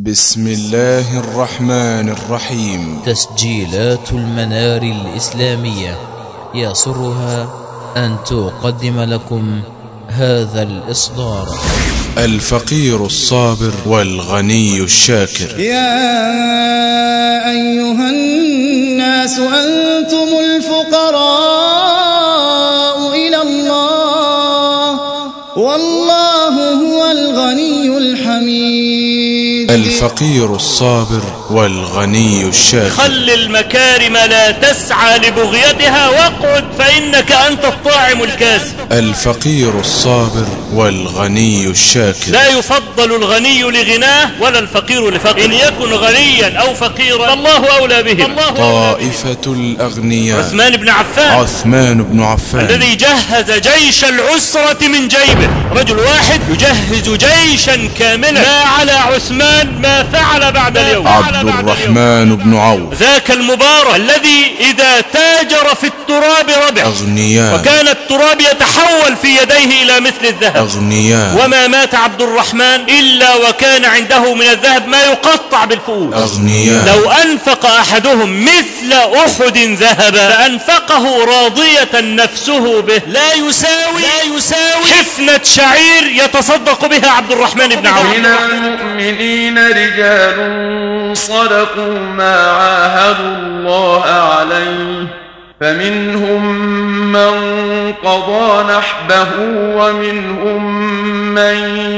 بسم الله الرحمن الرحيم. تسجيلات المنار الإسلامية يسرها أن تقدم لكم هذا الإصدار. الفقير الصابر والغني الشاكر. يا أيها الناس أنتم الفقراء إلى الله والله هو الغني الحميد. الفقير الصابر والغني الشاكر. خل المكارم لا تسعى لبغيتها واقعد فإنك أنت الطاعم الكاسب. الفقير الصابر والغني الشاكر. لا يفضل الغني لغناه ولا الفقير لفقره. إن يكن غنيا أو فقيرا فالله أولى بهم. طائفة الأغنياء. عثمان بن عفان الذي جهز جيش العسرة من جيبه. رجل واحد يجهز جيشا كاملا. ما على عثمان ما فعل بعد اليوم. عبد الرحمن بن عوف. ذاك المبارك الذي إذا تاجر في التراب ربح. أغنياء. وكان التراب يتحول في يديه إلى مثل الذهب. أغنياء. وما مات عبد الرحمن إلا وكان عنده من الذهب ما يقطع بالفؤوس. أغنياء. لو أنفق أحدهم مثل أحد ذهبا فأنفقه راضية نفسه به لا يساوي حفنة شعير يتصدق بها عبد الرحمن بن عوف. من المؤمنين رجال صدقوا ما عاهدوا الله عليه فمنهم من قضى نحبه ومنهم من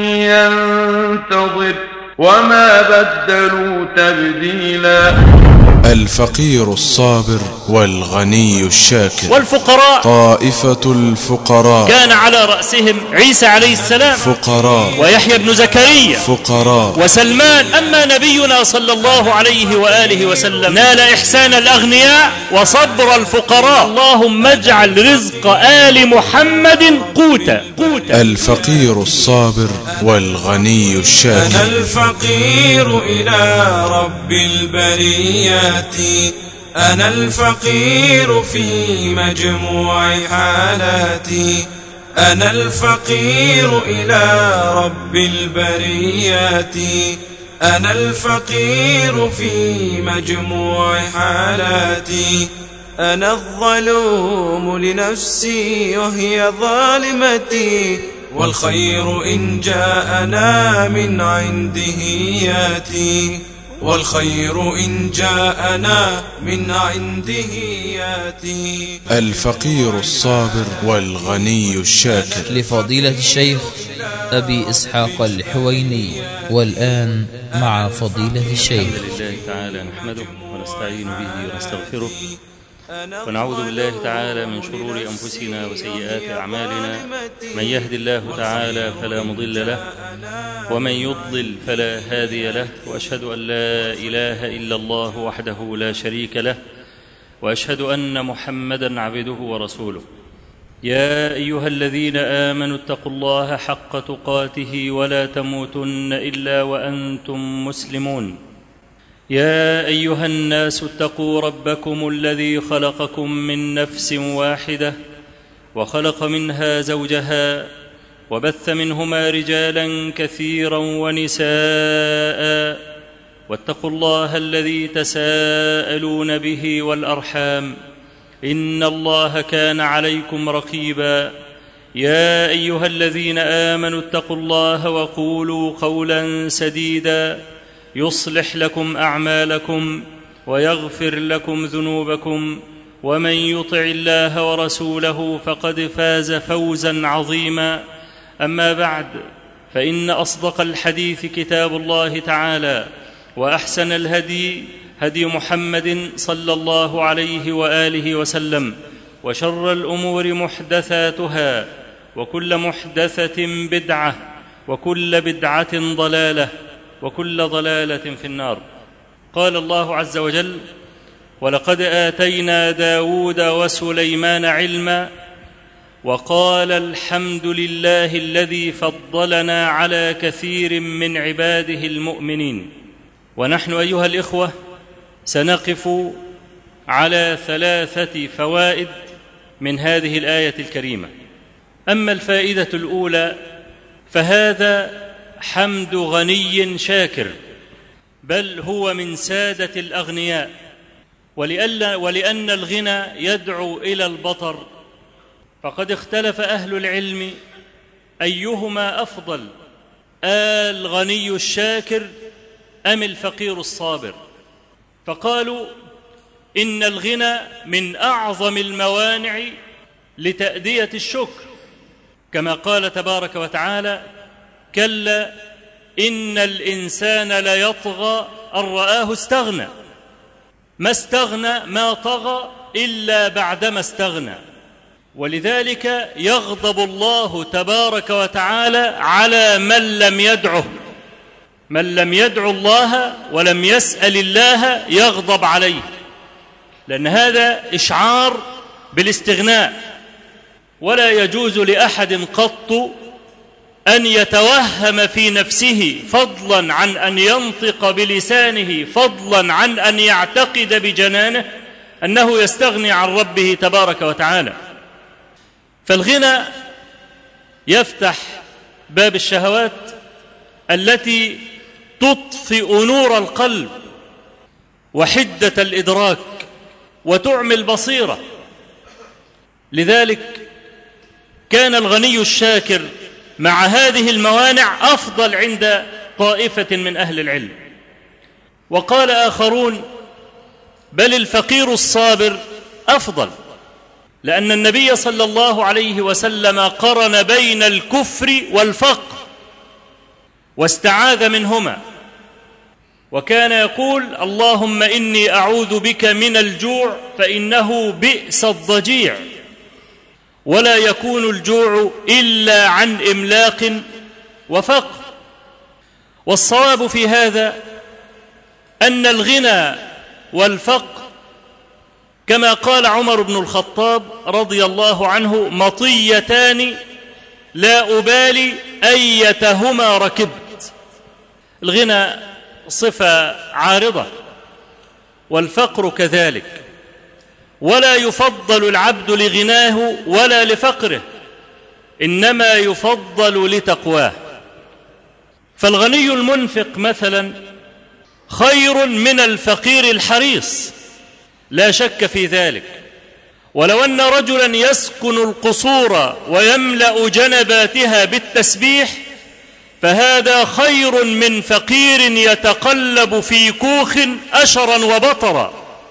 ينتظر وما بدلوا تبديلا. الفقير الصابر والغني الشاكر. والفقراء طائفة الفقراء. كان على رأسهم عيسى عليه السلام فقراء. ويحيى بن زكريا فقراء. وسلمان. أما نبينا صلى الله عليه وآله وسلم نال إحسان الأغنياء وصبر الفقراء. اللهم اجعل رزق آل محمد قوتا. الفقير الصابر والغني الشاكر. أنا الفقير إلى رب البريات، أنا الفقير في مجموع حالاتي، أنا الفقير إلى رب البريات، أنا الفقير في مجموع حالاتي، أنا الظلوم لنفسي وهي ظالمتي، والخير إن جاءنا من عنده ياتي، والخير إن جاءنا من عنده ياتي. الفقير الصابر والغني الشاكر. لفضيلة الشيخ أبي إسحاق الحويني. والآن مع فضيلة الشيخ. الحمد لله تعالى نحمده ونستعين به ونستغفره ونعوذ بالله تعالى من شرور أنفسنا وسيئات أعمالنا. من يهد الله تعالى فلا مضل له ومن يضلل فلا هادي له، وأشهد أن لا إله إلا الله وحده لا شريك له، وأشهد أن محمدا عبده ورسوله. يا أيها الذين آمنوا اتقوا الله حق تقاته ولا تموتن إلا وأنتم مسلمون. يا أيها الناس اتقوا ربكم الذي خلقكم من نفس واحدة وخلق منها زوجها وبث منهما رجالا كثيرا ونساء، واتقوا الله الذي تساءلون به والأرحام إن الله كان عليكم رقيبا. يا أيها الذين آمنوا اتقوا الله وقولوا قولا سديدا يصلح لكم أعمالكم ويغفر لكم ذنوبكم، ومن يطع الله ورسوله فقد فاز فوزا عظيما. أما بعد، فإن أصدق الحديث كتاب الله تعالى، وأحسن الهدي هدي محمد صلى الله عليه وآله وسلم، وشر الأمور محدثاتها، وكل محدثة بدعة، وكل بدعة ضلالة، وكل ضلالة في النار. قال الله عز وجل: ولقد آتينا داود وسليمان علما، وقال الحمد لله الذي فضلنا على كثير من عباده المؤمنين. ونحن أيها الإخوة سنقف على 3 فوائد من هذه الآية الكريمة. أما الفائدة الأولى فهذا حمد غني شاكر، بل هو من سادة الأغنياء. ولأن الغنى يدعو إلى البطر، فقد اختلف أهل العلم أيهما أفضل، الغني الشاكر أم الفقير الصابر؟ فقالوا إن الغنى من أعظم الموانع لتأدية الشكر، كما قال تبارك وتعالى: كلا إن الإنسان ليطغى أن رآه استغنى. ما استغنى، ما طغى إلا بعدما استغنى. ولذلك يغضب الله تبارك وتعالى على من لم يدعه. من لم يدعو الله ولم يسأل الله يغضب عليه، لأن هذا إشعار بالاستغناء. ولا يجوز لأحد قط أن يتوهم في نفسه، فضلا عن أن ينطق بلسانه، فضلا عن أن يعتقد بجنانه أنه يستغني عن ربه تبارك وتعالى. فالغنى يفتح باب الشهوات التي تطفئ نور القلب وحدة الإدراك وتعمي البصيرة. لذلك كان الغني الشاكر مع هذه الموانع أفضل عند طائفة من أهل العلم. وقال آخرون: بل الفقير الصابر أفضل، لأن النبي صلى الله عليه وسلم قرن بين الكفر والفقر واستعاذ منهما، وكان يقول: اللهم إني أعوذ بك من الجوع فإنه بئس الضجيع، ولا يكون الجوع إلا عن إملاق وفقر. والصواب في هذا أن الغنى والفقر كما قال عمر بن الخطاب رضي الله عنه: مطيتان لا أبالي أيتهما ركبت. الغنى صفة عارضة والفقر كذلك، ولا يفضل العبد لغناه ولا لفقره، إنما يفضل لتقواه. فالغني المنفق مثلا خير من الفقير الحريص، لا شك في ذلك. ولو أن رجلا يسكن القصور ويملأ جنباتها بالتسبيح فهذا خير من فقير يتقلب في كوخ أشرا وبطرا.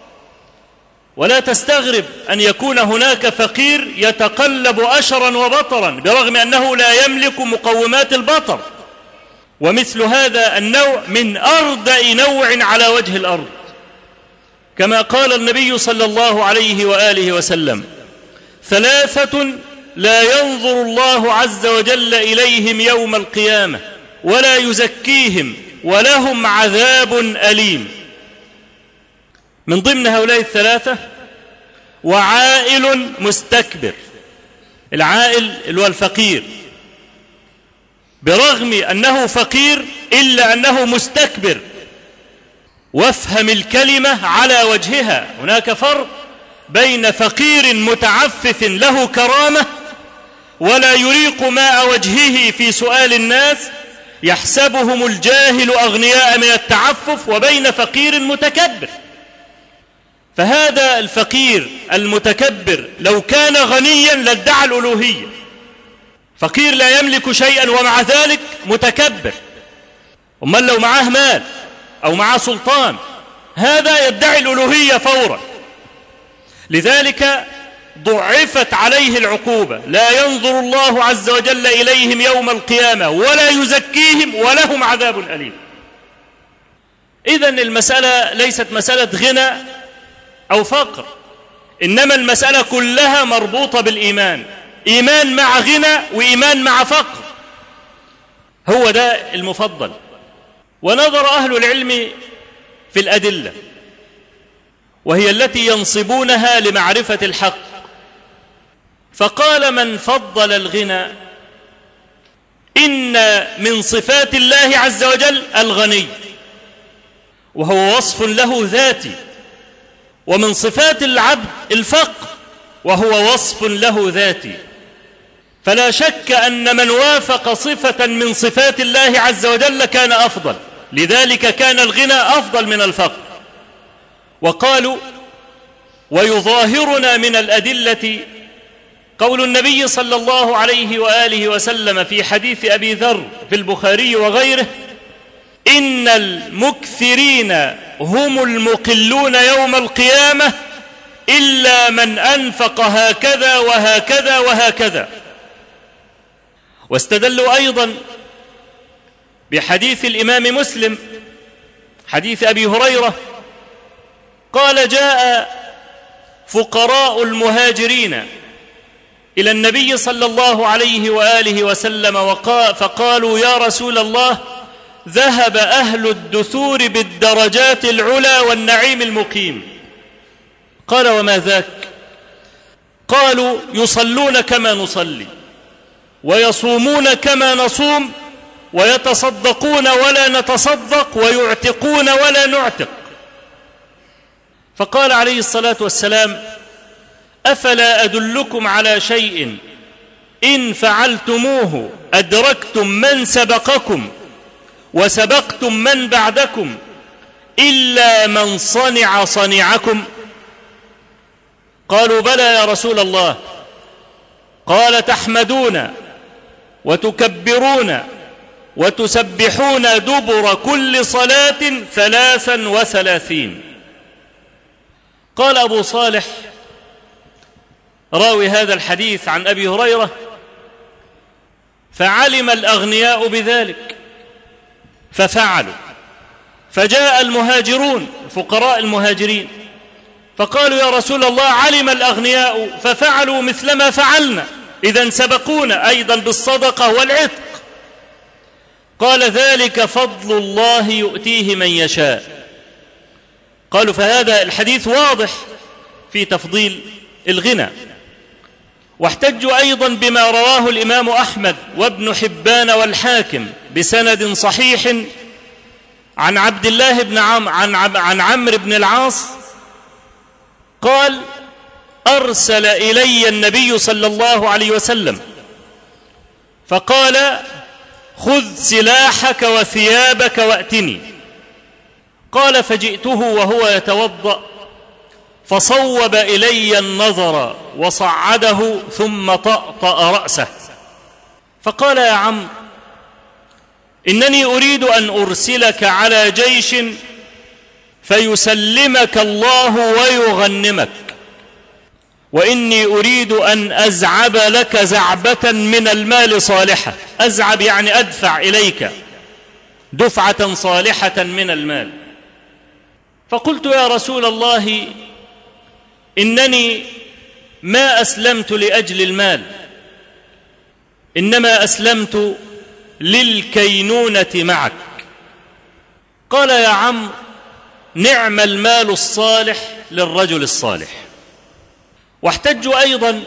ولا تستغرب أن يكون هناك فقير يتقلب أشرا وبطرا برغم أنه لا يملك مقومات البطر، ومثل هذا النوع من أردأ نوع على وجه الأرض، كما قال النبي صلى الله عليه وآله وسلم: ثلاثة لا ينظر الله عز وجل إليهم يوم القيامة ولا يزكيهم ولهم عذاب أليم. من ضمن هؤلاء الثلاثة: وعائل مستكبر. العائل اللي هو الفقير، برغم أنه فقير إلا أنه مستكبر. وافهم الكلمة على وجهها، هناك فرق بين فقير متعفف له كرامة ولا يريق ماء وجهه في سؤال الناس يحسبهم الجاهل أغنياء من التعفف، وبين فقير متكبر. فهذا الفقير المتكبر لو كان غنيا لادعى الألوهية. فقير لا يملك شيئا ومع ذلك متكبر. أما لو معاه مال أو معاه سلطان هذا يدعي الألوهية فورا. لذلك ضعفت عليه العقوبة: لا ينظر الله عز وجل إليهم يوم القيامة ولا يزكيهم ولهم عذاب أليم. إذن المسألة ليست مسألة غنى أو فقر، إنما المسألة كلها مربوطة بالإيمان، إيمان مع غنى وإيمان مع فقر، هو ده المفضل. ونظر أهل العلم في الأدلة وهي التي ينصبونها لمعرفة الحق، فقال من فضل الغنى إن من صفات الله عز وجل الغني، وهو وصف له ذاتي، ومن صفات العبد الفقر وهو وصف له ذاتي. فلا شك أن من وافق صفة من صفات الله عز وجل كان أفضل، لذلك كان الغنى أفضل من الفقر. وقالوا ويظاهرنا من الأدلة قول النبي صلى الله عليه وآله وسلم في حديث أبي ذر في البخاري وغيره: إن المكثرين هم المقلون يوم القيامة إلا من أنفق هكذا وهكذا وهكذا. واستدلوا أيضا بحديث الإمام مسلم حديث أبي هريرة قال: جاء فقراء المهاجرين إلى النبي صلى الله عليه وآله وسلم فقالوا: يا رسول الله، ذهب أهل الدثور بالدرجات العلى والنعيم المقيم. قال: وما ذاك؟ قالوا: يصلون كما نصلي، ويصومون كما نصوم، ويتصدقون ولا نتصدق، ويعتقون ولا نعتق. فقال عليه الصلاة والسلام: أفلا أدلكم على شيء إن فعلتموه أدركتم من سبقكم وسبقتم من بعدكم إلا من صنع صنيعكم؟ قالوا: بلى يا رسول الله. قال: تحمدون وتكبرون وتسبحون دبر كل صلاة 33. قال أبو صالح راوي هذا الحديث عن أبي هريرة: فعلم الأغنياء بذلك ففعلوا، فجاء المهاجرون فقراء المهاجرين فقالوا: يا رسول الله، علم الأغنياء ففعلوا مثلما فعلنا، إذن سبقونا أيضا بالصدقة والعتق. قال: ذلك فضل الله يؤتيه من يشاء. قالوا: فهذا الحديث واضح في تفضيل الغنى. واحتجوا أيضا بما رواه الإمام أحمد وابن حبان والحاكم بسند صحيح عن عبد الله بن عن عمرو بن العاص قال: أرسل إلي النبي صلى الله عليه وسلم فقال: خذ سلاحك وثيابك وأتني. قال: فجئته وهو يتوضأ فصوب إلي النظر وصعده ثم طأطأ رأسه، فقال: يا عم، إنني أريد أن أرسلك على جيش فيسلمك الله ويغنمك، وإني أريد أن أزعب لك زعبة من المال صالحة. أزعب يعني أدفع إليك دفعة صالحة من المال. فقلت: يا رسول الله، إنني ما أسلمت لأجل المال، إنما أسلمت للكينونة معك. قال: يا عم، نعم المال الصالح للرجل الصالح. واحتجوا أيضا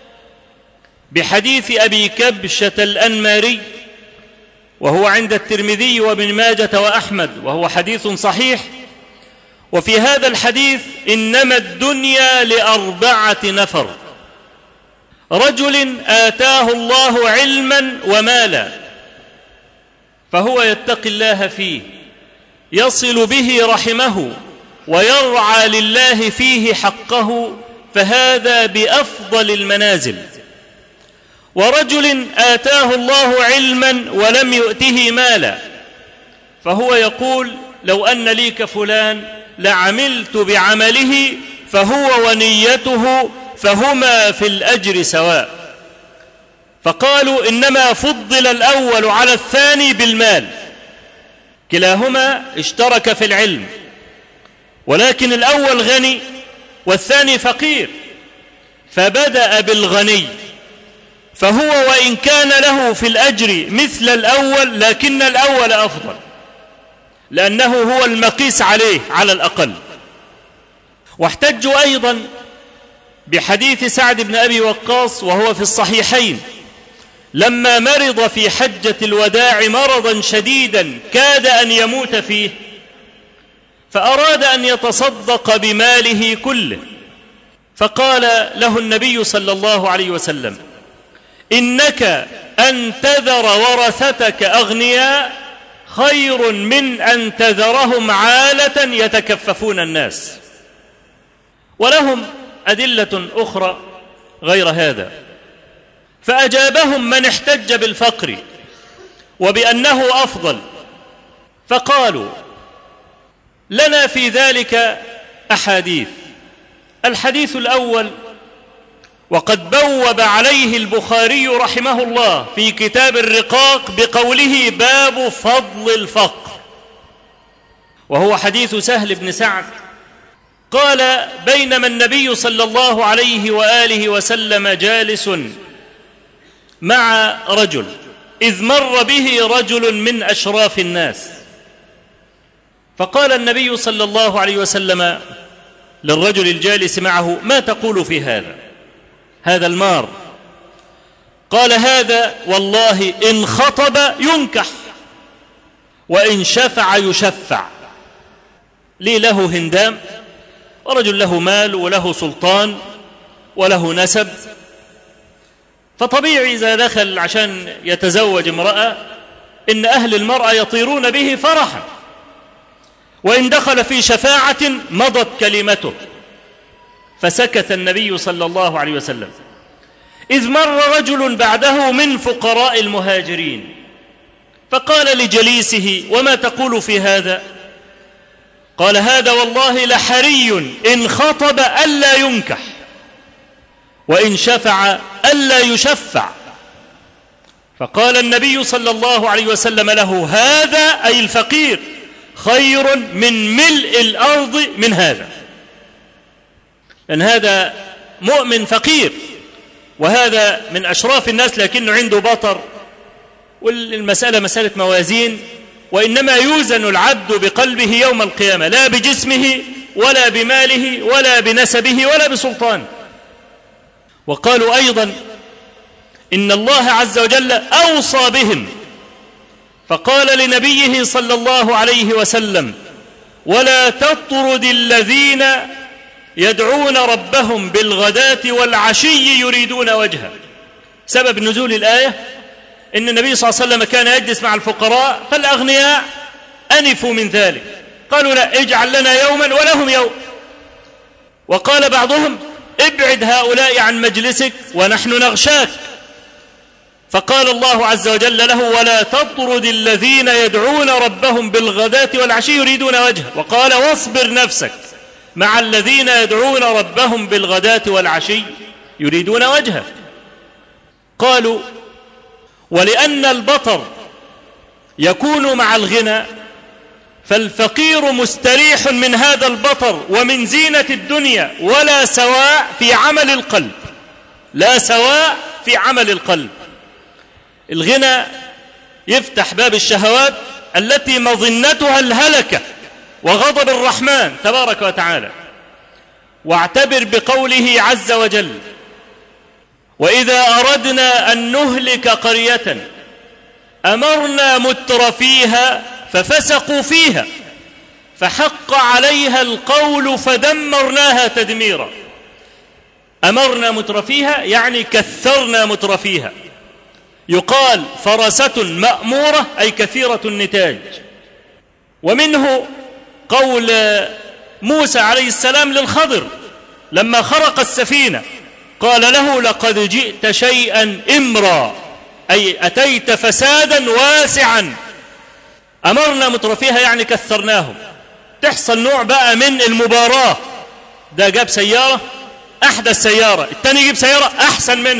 بحديث أبي كبشة الأنماري وهو عند الترمذي وابن ماجة وأحمد وهو حديث صحيح. وفي هذا الحديث: إنما الدنيا ل4 نفر: رجل آتاه الله علما ومالا فهو يتقي الله فيه يصل به رحمه ويرعى لله فيه حقه، فهذا بأفضل المنازل. ورجل آتاه الله علما ولم يؤته مالا فهو يقول: لو أن لي كفلان لعملت بعمله فهو ونيته فهما في الأجر سواء. فقالوا: إنما فضل الأول على الثاني بالمال، كلاهما اشترك في العلم، ولكن الأول غني والثاني فقير، فبدأ بالغني، فهو وإن كان له في الأجر مثل الأول لكن الأول أفضل، لأنه هو المقيس عليه على الأقل. واحتجوا أيضا بحديث سعد بن أبي وقاص وهو في الصحيحين لما مرض في حجة الوداع مرضا شديدا كاد أن يموت فيه، فأراد أن يتصدق بماله كله، فقال له النبي صلى الله عليه وسلم: إنك أن تذر ورثتك أغنياء خير من أن تذرهم عالة يتكففون الناس. ولهم أدلة أخرى غير هذا. فأجابهم من احتج بالفقر وبأنه أفضل، فقالوا لنا في ذلك أحاديث. الحديث الأول، وقد بوب عليه البخاري رحمه الله في كتاب الرقاق بقوله باب فضل الفقر، وهو حديث سهل بن سعد قال بينما النبي صلى الله عليه وآله وسلم جالس مع رجل إذ مر به رجل من أشراف الناس، فقال النبي صلى الله عليه وسلم للرجل الجالس معه ما تقول في هذا المار؟ قال هذا والله إن خطب ينكح وإن شفع يشفع. لي له هندام، ورجل له مال وله سلطان وله نسب، فطبيعي إذا دخل عشان يتزوج امرأة إن أهل المرأة يطيرون به فرحا، وإن دخل في شفاعة مضت كلمته. فسكت النبي صلى الله عليه وسلم، إذ مر رجل بعده من فقراء المهاجرين فقال لجليسه وما تقول في هذا؟ قال هذا والله لحري إن خطب ألا ينكح وإن شفع ألا يشفع. فقال النبي صلى الله عليه وسلم له هذا أي الفقير خير من ملء الأرض من هذا، لأن هذا مؤمن فقير وهذا من أشراف الناس لكنه عنده بطر، والمسألة مسألة موازين، وإنما يوزن العبد بقلبه يوم القيامة لا بجسمه ولا بماله ولا بنسبه ولا بسلطانه. وقالوا أيضا إن الله عز وجل أوصى بهم فقال لنبيه صلى الله عليه وسلم ولا تطرد الذين يدعون ربهم بالغداة والعشي يريدون وجهه. سبب نزول الآية إن النبي صلى الله عليه وسلم كان يجلس مع الفقراء فالأغنياء أنفوا من ذلك، قالوا لا اجعل لنا يوما ولهم يوم. وقال بعضهم ابعد هؤلاء عن مجلسك ونحن نغشاك، فقال الله عز وجل له ولا تطرد الذين يدعون ربهم بالغداة والعشي يريدون وجهه، وقال واصبر نفسك مع الذين يدعون ربهم بالغداة والعشي يريدون وجهه. قالوا ولأن البطر يكون مع الغنى فالفقير مستريح من هذا البطر ومن زينة الدنيا ولا سواء في عمل القلب، لا سواء في عمل القلب. الغنى يفتح باب الشهوات التي مظنتها الهلكة وغضب الرحمن تبارك وتعالى. واعتبر بقوله عز وجل وإذا أردنا أن نهلك قرية أمرنا مترفيها ففسقوا فيها فحق عليها القول فدمرناها تدميرا. أمرنا مترفيها يعني كثرنا مترفيها. يقال فرسة مأمورة أي كثيرة النتاج. ومنه قول موسى عليه السلام للخضر لما خرق السفينة قال له لقد جئت شيئا إمرا أي أتيت فسادا واسعا. أمرنا مترفيها يعني كثرناهم. تحصل نوع بقى من المباراة، ده جاب سيارة أحدث سيارة، التاني يجيب سيارة أحسن منها،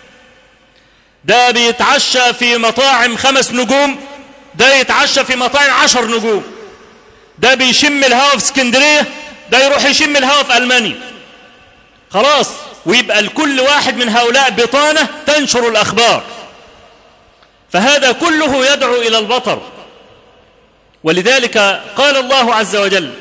ده بيتعشى في مطاعم 5 نجوم، ده يتعشى في مطاعم 10 نجوم، ده بيشم الهواء في اسكندرية، ده يروح يشم الهواء في ألمانيا. خلاص، ويبقى لكل واحد من هؤلاء بطانة تنشر الأخبار. فهذا كله يدعو إلى البطر. ولذلك قال الله عز وجل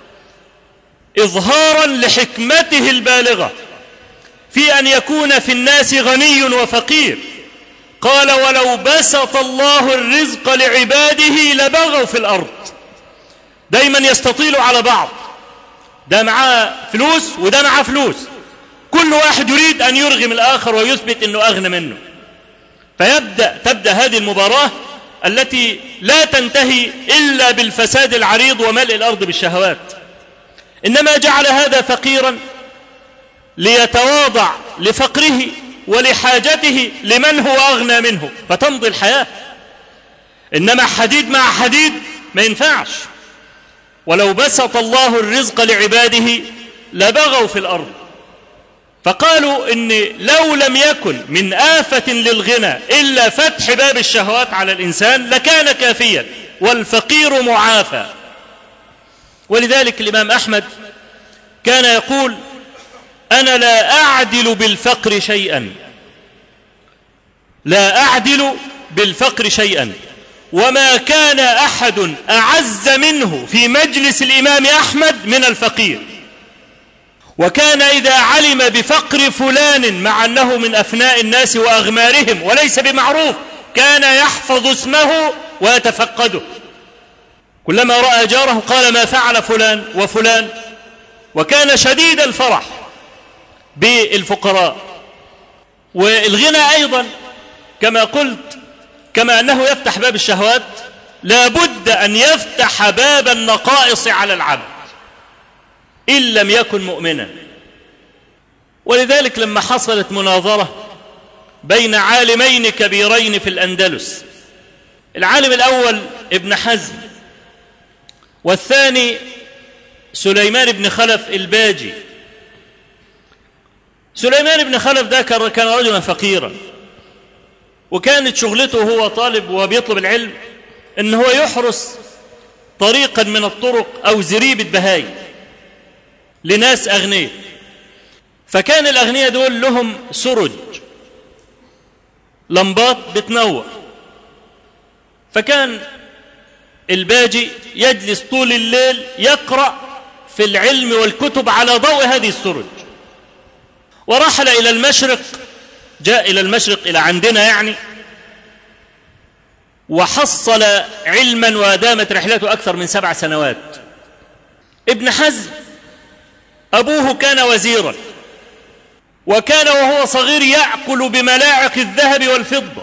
إظهارا لحكمته البالغة في أن يكون في الناس غني وفقير قال ولو بسط الله الرزق لعباده لبغوا في الأرض. دايما يستطيلوا على بعض، ده معاه فلوس وده معاه فلوس، كل واحد يريد أن يرغم الآخر ويثبت أنه أغنى منه، تبدأ هذه المباراة التي لا تنتهي إلا بالفساد العريض وملء الأرض بالشهوات، إنما جعل هذا فقيرا ليتواضع لفقره ولحاجته لمن هو أغنى منه فتمضي الحياة. إنما حديد مع حديد ما ينفعش. ولو بسط الله الرزق لعباده لبغوا في الأرض. فقالوا إن لو لم يكن من آفة للغنى إلا فتح باب الشهوات على الإنسان لكان كافيا، والفقير معافى. ولذلك الإمام أحمد كان يقول: أنا لا أعدل بالفقر شيئا، لا أعدل بالفقر شيئا، وما كان أحد أعز منه في مجلس الإمام أحمد من الفقير. وكان إذا علم بفقر فلان مع أنه من أفناء الناس وأغمارهم وليس بمعروف كان يحفظ اسمه ويتفقده. كلما رأى جاره قال: ما فعل فلان وفلان. وكان شديد الفرح بالفقراء. والغنى أيضا كما قلت، كما أنه يفتح باب الشهوات، لا بد أن يفتح باب النقائص على العبد إن لم يكن مؤمنا. ولذلك لما حصلت مناظرة بين عالمين كبيرين في الأندلس، العالم الأول ابن حزم والثاني سليمان بن خلف الباجي. سليمان بن خلف ده كان رجلا فقيرا، وكانت شغلته هو طالب وبيطلب العلم إن هو يحرس طريقا من الطرق أو زريبة بهاي لناس أغنياء. فكان الأغنياء دول لهم سرج، لمبات بتنور. فكان الباجي يجلس طول الليل يقرأ في العلم والكتب على ضوء هذه السرج. ورحل إلى المشرق، جاء إلى المشرق إلى عندنا يعني، وحصل علما ودامت رحلته أكثر من 7 سنوات. ابن حزم أبوه كان وزيرا، وكان وهو صغير يأكل بملاعق الذهب والفضة،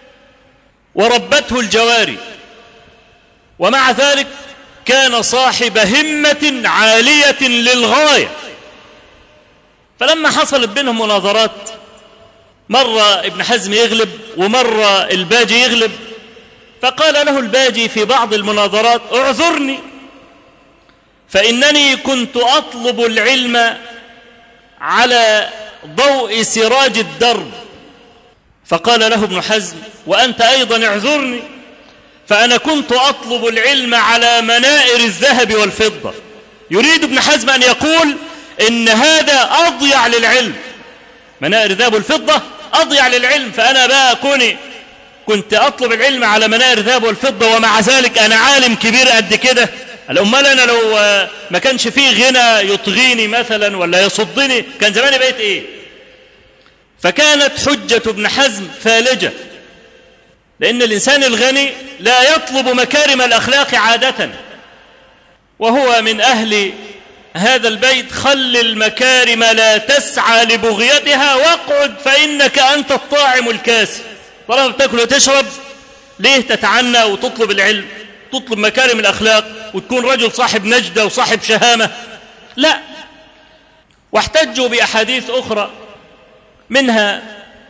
وربته الجواري، ومع ذلك كان صاحب همة عالية للغاية. فلما حصلت بينهم مناظرات، مرة ابن حزم يغلب ومرة الباجي يغلب، فقال له الباجي في بعض المناظرات: اعذرني فإنني كنت أطلب العلم على ضوء سراج الدرب. فقال له ابن حزم: وأنت أيضا اعذرني فأنا كنت أطلب العلم على منائر الذهب والفضة. يريد ابن حزم أن يقول إن هذا أضيع للعلم، منائر الذهب والفضة أضيع للعلم، فأنا بقى كنت أطلب العلم على منائر الذهب والفضة ومع ذلك أنا عالم كبير قد كده. الأمال أنا لو ما كانش فيه غنى يطغيني مثلا ولا يصدني كان زماني بقيت إيه؟ فكانت حجة ابن حزم فالجة، لأن الإنسان الغني لا يطلب مكارم الأخلاق عادة، وهو من أهل هذا البيت: خل المكارم لا تسعى لبغيتها واقعد فإنك أنت الطاعم الكاسي. طالما بتاكل وتشرب ليه تتعنى وتطلب العلم، تطلب مكارم الأخلاق وتكون رجل صاحب نجدة وصاحب شهامة؟ لا. واحتجوا بأحاديث أخرى، منها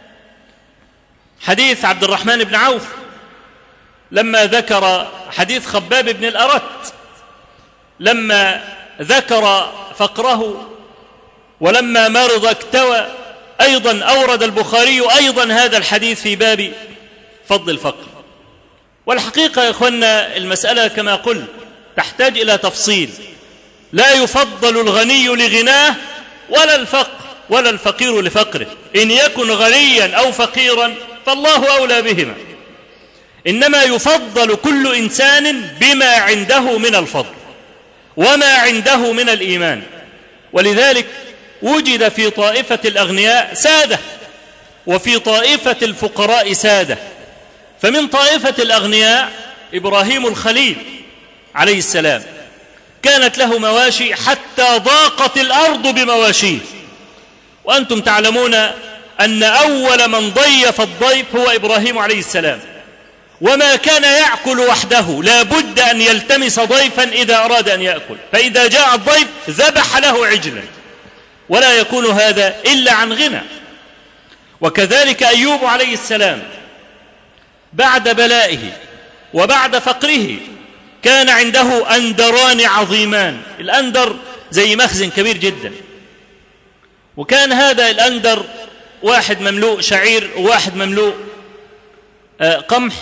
حديث عبد الرحمن بن عوف لما ذكر حديث خباب بن الأرت، لما ذكر فقره ولما مرض اكتوى. أيضا أورد البخاري أيضا هذا الحديث في باب فضل الفقر. والحقيقة يا إخوانا المسألة كما قلت تحتاج إلى تفصيل. لا يفضل الغني لغناه ولا الفقير لفقره. إن يكن غنيا أو فقيرا فالله أولى بهما، إنما يفضل كل إنسان بما عنده من الفضل وما عنده من الإيمان. ولذلك وجد في طائفة الأغنياء سادة وفي طائفة الفقراء سادة. فمن طائفة الأغنياء إبراهيم الخليل عليه السلام، كانت له مواشي حتى ضاقت الأرض بمواشيه. وأنتم تعلمون أن أول من ضيف الضيف هو إبراهيم عليه السلام، وما كان يأكل وحده، لا بد أن يلتمس ضيفا إذا أراد أن يأكل، فإذا جاء الضيف ذبح له عجلا، ولا يكون هذا إلا عن غنى. وكذلك أيوب عليه السلام بعد بلائه وبعد فقره كان عنده أندران عظيمان. الأندر زي مخزن كبير جدا، وكان هذا الأندر واحد مملوء شعير وواحد مملوء قمح.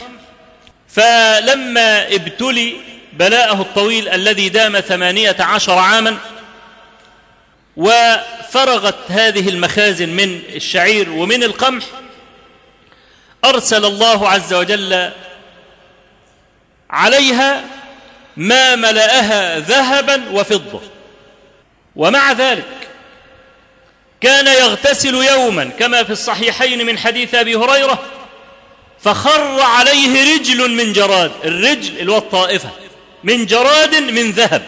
فلما ابتلي بلاءه الطويل الذي دام 18 عاما وفرغت هذه المخازن من الشعير ومن القمح، أرسل الله عز وجل عليها ما ملأها ذهبا وفضة. ومع ذلك كان يغتسل يوما كما في الصحيحين من حديث أبي هريرة فخر عليه رجل من جراد، الرجل اللي هو الطائفة من جراد من ذهب،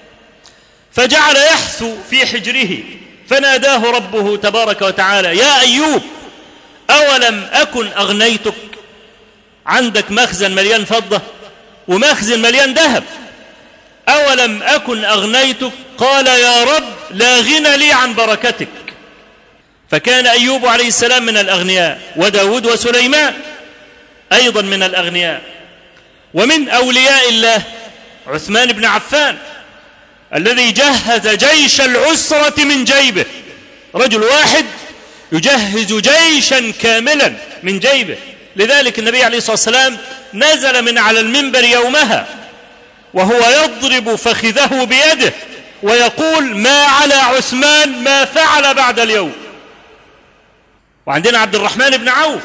فجعل يحثو في حجره، فناداه ربه تبارك وتعالى: يا أيوب أولم أكن أغنيتك؟ عندك مخزن مليان فضة ومخزن مليان ذهب، أولم أكن أغنيتك؟ قال: يا رب لا غنى لي عن بركتك. فكان أيوب عليه السلام من الأغنياء، وداود وسليمان أيضا من الأغنياء. ومن أولياء الله عثمان بن عفان الذي جهز جيش العسرة من جيبه، رجل واحد يجهز جيشا كاملا من جيبه. لذلك النبي عليه الصلاة والسلام نزل من على المنبر يومها وهو يضرب فخذه بيده ويقول: ما على عثمان ما فعل بعد اليوم. وعندنا عبد الرحمن بن عوف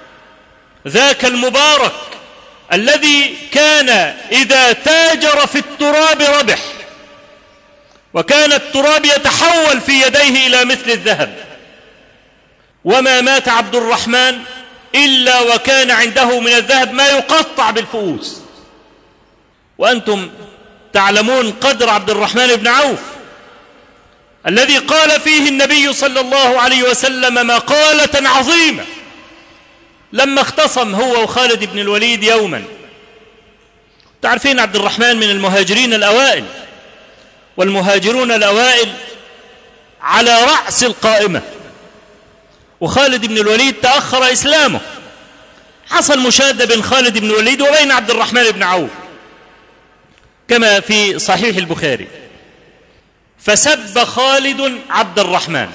ذاك المبارك الذي كان إذا تاجر في التراب ربح، وكان التراب يتحول في يديه إلى مثل الذهب. وما مات عبد الرحمن إلا وكان عنده من الذهب ما يقطع بالفؤوس. وأنتم تعلمون قدر عبد الرحمن بن عوف الذي قال فيه النبي صلى الله عليه وسلم مقالة عظيمة لما اختصم هو وخالد بن الوليد يوما. تعرفين عبد الرحمن من المهاجرين الأوائل، والمهاجرون الأوائل على رأس القائمة، وخالد بن الوليد تأخر إسلامه. حصل مشادة بين خالد بن الوليد وبين عبد الرحمن بن عوف كما في صحيح البخاري، فسب خالد عبد الرحمن،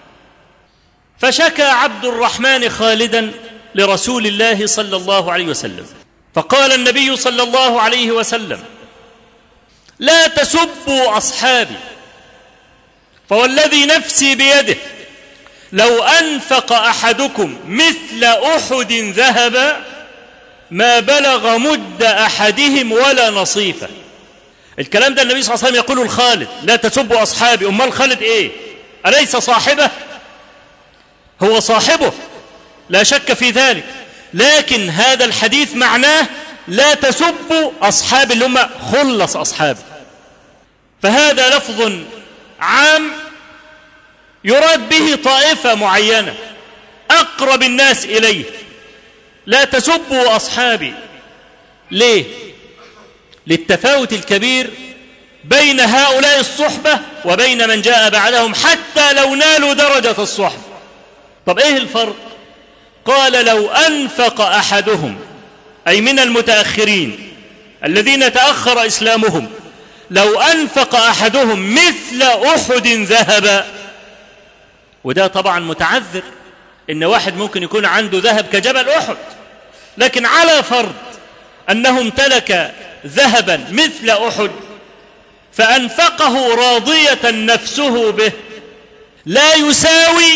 فشكى عبد الرحمن خالدا لرسول الله صلى الله عليه وسلم، فقال النبي صلى الله عليه وسلم: لا تسبوا أصحابي، فوالذي نفسي بيده لو أنفق أحدكم مثل أحد ذهبا ما بلغ مد أحدهم ولا نصيفه. الكلام ده النبي صلى الله عليه وسلم يقول لخالد: لا تسبوا أصحابي. أمال خالد إيه؟ أليس صاحبه؟ هو صاحبه لا شك في ذلك، لكن هذا الحديث معناه لا تسبوا أصحاب اللي هم خلص أصحابه. فهذا لفظ عام يراد به طائفة معينة أقرب الناس إليه. لا تسبوا أصحابي. ليه؟ للتفاوت الكبير بين هؤلاء الصحبة وبين من جاء بعدهم حتى لو نالوا درجة الصحبة. طب إيه الفرق؟ قال: لو أنفق أحدهم، أي من المتأخرين الذين تأخر إسلامهم، لو أنفق أحدهم مثل أحد ذهبا، وده طبعا متعذر، إن واحد ممكن يكون عنده ذهب كجبل أحد، لكن على فرض أنه امتلك ذهبا مثل أحد فأنفقه راضية نفسه به، لا يساوي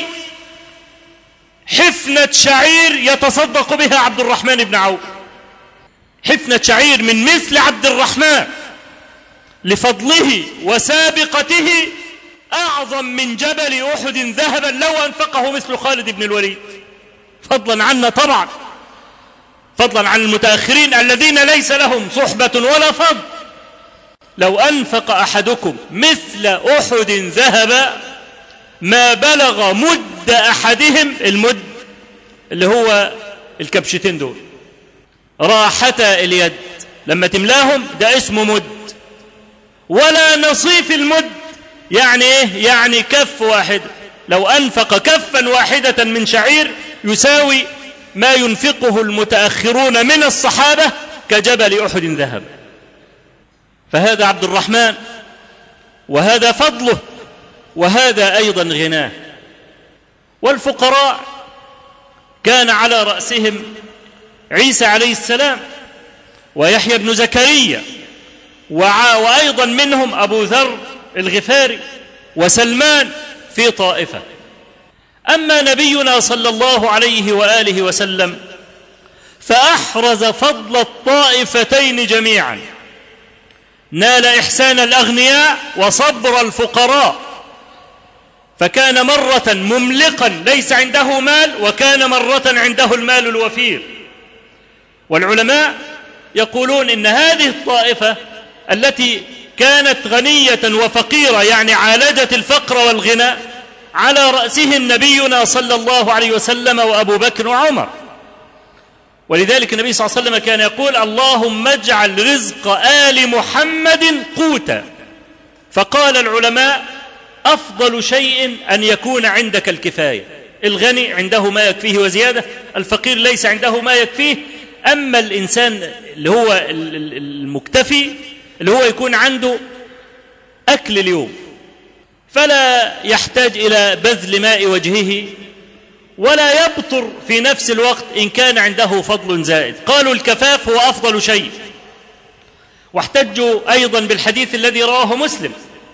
حفنة شعير يتصدق بها عبد الرحمن بن عوف. حفنة شعير من مثل عبد الرحمن لفضله وسابقته أعظم من جبل أحد ذهبا لو أنفقه مثل خالد بن الوليد، فضلا عنا طبعا، فضلا عن المتأخرين الذين ليس لهم صحبة ولا فضل. لو أنفق أحدكم مثل أحد ذهبا ما بلغ مد أحدهم، المد اللي هو الكبشتين دول، راحتا اليد، لما تملاهم ده اسمه مد. ولا نصيف المد، يعني ايه؟ يعني كف واحد. لو أنفق كفا واحدة من شعير يساوي ما ينفقه المتأخرون من الصحابة كجبل أحد ذهب. فهذا عبد الرحمن، وهذا فضله، وهذا أيضا غناه. والفقراء كان على رأسهم عيسى عليه السلام ويحيى بن زكريا، وأيضا منهم أبو ذر الغفاري وسلمان في طائفة. أما نبينا صلى الله عليه وآله وسلم فأحرز فضل الطائفتين جميعا، نال إحسان الأغنياء وصبر الفقراء، فكان مرة مملقا ليس عنده مال، وكان مرة عنده المال الوفير. والعلماء يقولون إن هذه الطائفة التي كانت غنية وفقيرة، يعني عالجت الفقر والغنى، على رأسهم نبينا صلى الله عليه وسلم وأبو بكر وعمر. ولذلك النبي صلى الله عليه وسلم كان يقول: اللهم اجعل رزق آل محمد قوتا. فقال العلماء: أفضل شيء أن يكون عندك الكفاية. الغني عنده ما يكفيه وزيادة، الفقير ليس عنده ما يكفيه. أما الإنسان اللي هو المكتفي، اللي هو يكون عنده أكل اليوم، فلا يحتاج إلى بذل ماء وجهه، ولا يبطر في نفس الوقت إن كان عنده فضل زائد. قالوا الكفاف هو أفضل شيء. واحتجوا أيضا بالحديث الذي رواه مسلم: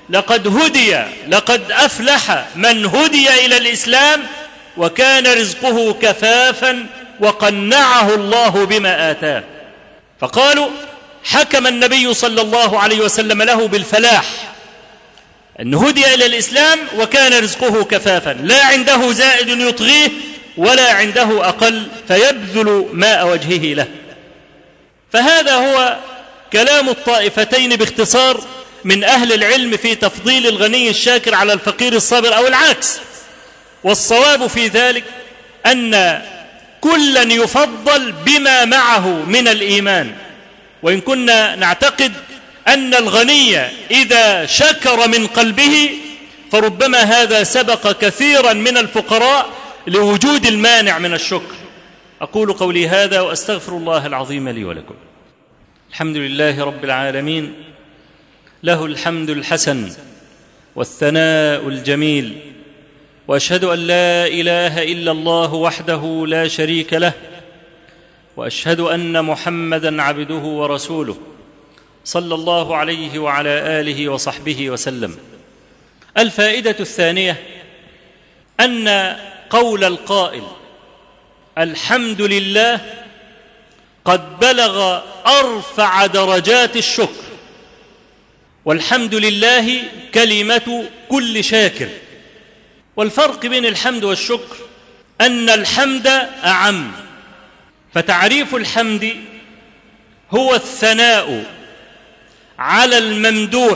لقد أفلح من هدي إلى الإسلام وكان رزقه كفافا وقنعه الله بما آتاه. فقالوا: حكم النبي صلى الله عليه وسلم له بالفلاح، أن هدي إلى الإسلام وكان رزقه كفافا، لا عنده زائد يطغيه ولا عنده أقل فيبذل ماء وجهه له. فهذا هو كلام الطائفتين باختصار من أهل العلم في تفضيل الغني الشاكر على الفقير الصابر، أو العكس. والصواب في ذلك أن كلا يفضل بما معه من الإيمان. وإن كنا نعتقد أن الغني إذا شكر من قلبه فربما هذا سبق كثيرا من الفقراء لوجود المانع من الشكر. أقول قولي هذا وأستغفر الله العظيم لي ولكم. الحمد لله رب العالمين، له الحمد الحسن والثناء الجميل، وأشهد أن لا إله إلا الله وحده لا شريك له، وأشهد أن محمدًا عبده ورسوله صلى الله عليه وعلى آله وصحبه وسلم. الفائدة الثانية أن قول القائل الحمد لله قد بلغ أرفع درجات الشكر. والحمد لله كلمة كل شاكر. والفرق بين الحمد والشكر أن الحمد أعم، فتعريف الحمد هو الثناء على الممدوح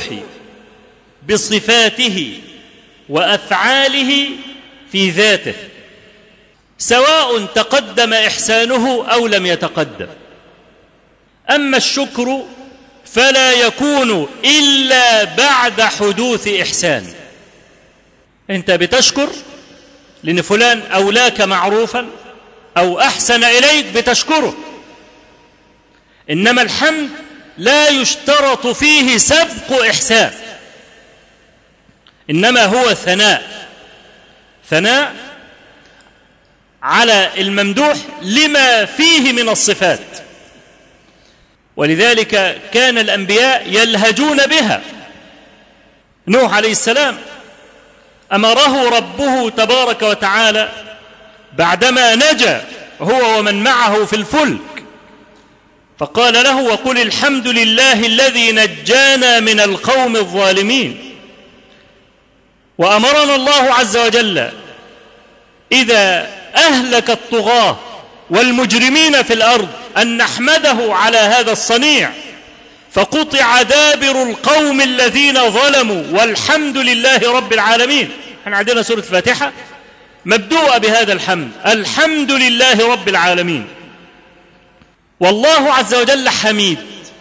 بصفاته وأفعاله في ذاته، سواء تقدم إحسانه أو لم يتقدم. أما الشكر فلا يكون إلا بعد حدوث إحسان. أنت بتشكر لأن فلان أولاك معروفا أو أحسن إليك بتشكره. إنما الحمد لا يشترط فيه سبق إحسان، إنما هو ثناء على الممدوح لما فيه من الصفات. ولذلك كان الأنبياء يلهجون بها. نوح عليه السلام أمره ربه تبارك وتعالى بعدما نجا هو ومن معه في الفلك، فقال له: وقل الحمد لله الذي نجانا من القوم الظالمين. وأمرنا الله عز وجل إذا أهلك الطغاة والمجرمين في الأرض أن نحمده على هذا الصنيع، فقطع دابر القوم الذين ظلموا والحمد لله رب العالمين. احنا عندنا سورة الفاتحة مبدوءة بهذا الحمد، الحمد لله رب العالمين. والله عز وجل حميد،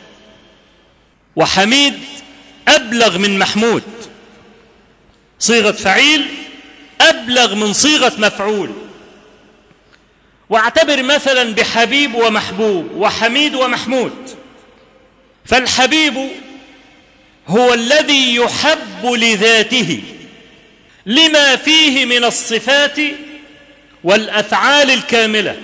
وحميد أبلغ من محمود، صيغة فعيل أبلغ من صيغة مفعول. واعتبر مثلا بحبيب ومحبوب وحميد ومحمود. فالحبيب هو الذي يحب لذاته لما فيه من الصفات والأفعال الكاملة،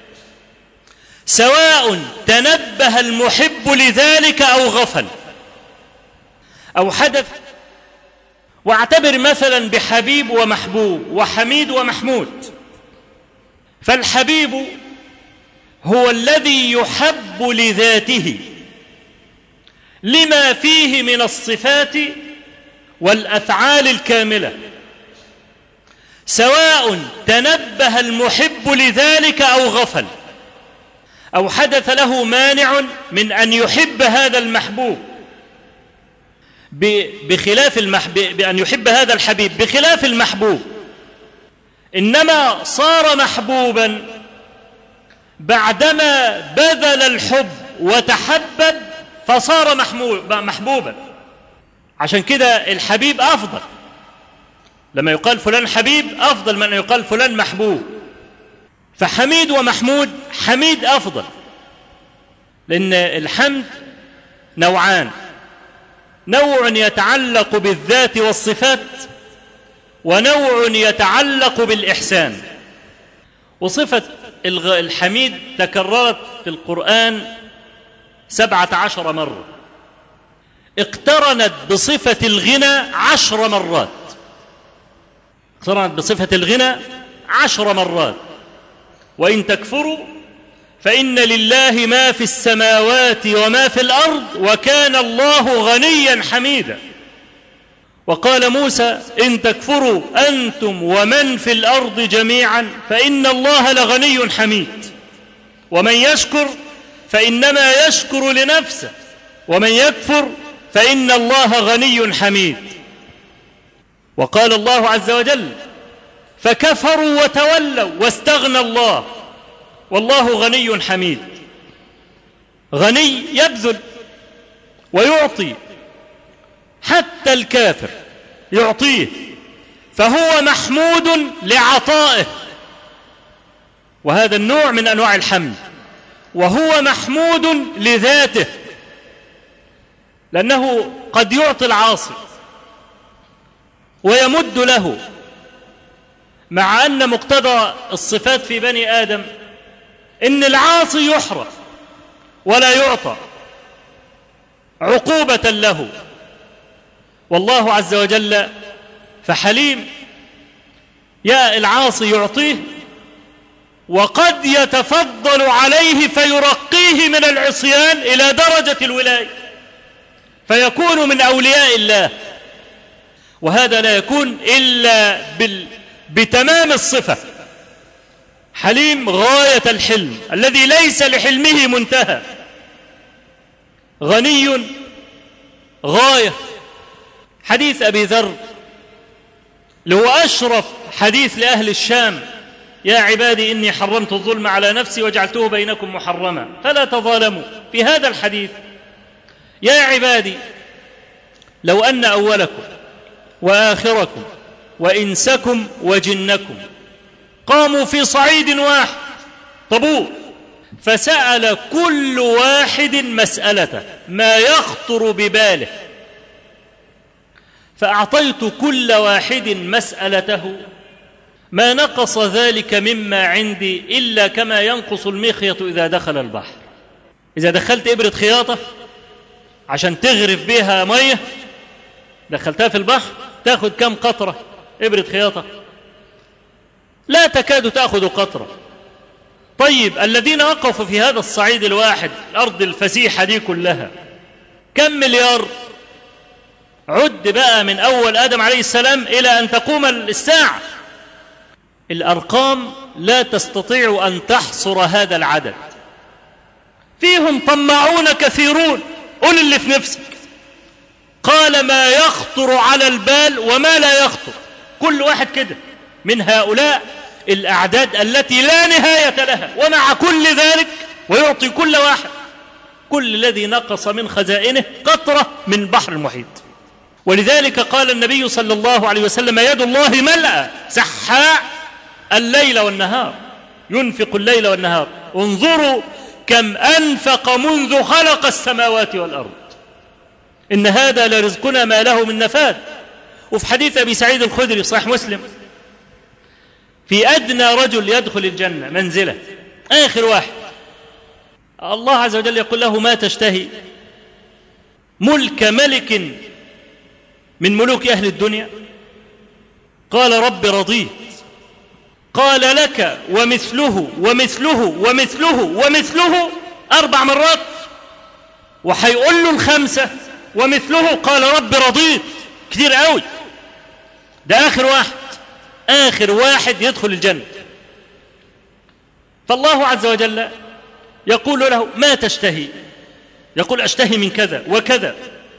سواء تنبه المحب لذلك أو غفل أو حدث. واعتبر مثلا بحبيب ومحبوب وحميد ومحمود. فالحبيب هو الذي يحب لذاته لما فيه من الصفات والأفعال الكاملة، سواء تنبه المحب لذلك أو غفل أو حدث له مانع من أن يحب هذا المحبوب بخلاف بأن يحب هذا الحبيب بخلاف المحبوب، إنما صار محبوبا بعدما بذل الحب وتحبب فصار محبوبا. عشان كده الحبيب أفضل، لما يقال فلان حبيب أفضل من أن يقال فلان محبوب. فحميد ومحمود، حميد أفضل، لأن الحمد نوعان: نوع يتعلق بالذات والصفات، ونوع يتعلق بالإحسان. وصفة الحميد تكررت في القرآن 17 مرة، اقترنت بصفة الغنى 10 مرات، اقترنت بصفة الغنى 10 مرات. وإن تكفروا فإن لله ما في السماوات وما في الأرض وكان الله غنيا حميدا. وقال موسى: إن تكفروا أنتم ومن في الأرض جميعا فإن الله لغني حميد، ومن يشكر فإنما يشكر لنفسه، ومن يكفر فإن الله غني حميد. وقال الله عز وجل: فكفروا وتولوا واستغنى الله والله غني حميد. غني يبذل ويعطي، حتى الكافر يعطيه، فهو محمود لعطائه، وهذا النوع من أنواع الحمد. وهو محمود لذاته، لأنه قد يعطي العاصي ويمد له، مع أن مقتضى الصفات في بني آدم إن العاصي يحرم ولا يعطى عقوبة له. والله عز وجل فحليم، يا العاصي يعطيه، وقد يتفضل عليه فيرقيه من العصيان إلى درجة الولاية فيكون من أولياء الله. وهذا لا يكون إلا بتمام الصفة. حليم غاية الحلم الذي ليس لحلمه منتهى، غني غاية. حديث أبي ذر اللي هو أشرف حديث لأهل الشام: يا عبادي إني حرمت الظلم على نفسي وجعلته بينكم محرما فلا تظالموا. في هذا الحديث: يا عبادي لو أن أولكم وآخركم وإنسكم وجنكم قاموا في صعيد واحد طابور، فسأل كل واحد مسألته ما يخطر بباله، فأعطيت كل واحد مسألته، ما نقص ذلك مما عندي إلا كما ينقص المخيط إذا دخل البحر. إذا دخلت إبرة خياطة عشان تغرف بها مية، دخلتها في البحر، تأخذ كم قطرة إبرة خياطة؟ لا تكاد تأخذ قطرة. طيب الذين وقفوا في هذا الصعيد الواحد، الأرض الفسيحة دي كلها، كم مليار؟ عد بقى من أول آدم عليه السلام إلى أن تقوم الساعة. الأرقام لا تستطيع أن تحصر هذا العدد. فيهم طماعون كثيرون، قل اللي في نفسك. قال ما يخطر على البال وما لا يخطر، كل واحد كده من هؤلاء الأعداد التي لا نهاية لها. ومع كل ذلك ويعطي كل واحد كل الذي نقص من خزائنه قطرة من بحر المحيط. ولذلك قال النبي صلى الله عليه وسلم: يد الله ملأى سحاء الليل والنهار، ينفق الليل والنهار. انظروا كم أنفق منذ خلق السماوات والأرض، إن هذا لرزقنا ما له من نفاد. وفي حديث أبي سعيد الخدري صحيح مسلم: في أدنى رجل يدخل الجنة منزله، آخر واحد، الله عز وجل يقول له: ما تشتهي؟ ملك ملك من ملوك أهل الدنيا؟ قال: رب رضيت. قال: لك ومثله ومثله ومثله ومثله 4 مرات، وحيقول له الخامسة ومثله. قال: رب رضيت. كتير قوي، ده آخر واحد، آخر واحد يدخل الجنة. فالله عز وجل يقول له: ما تشتهي؟ يقول: أشتهي من كذا وكذا.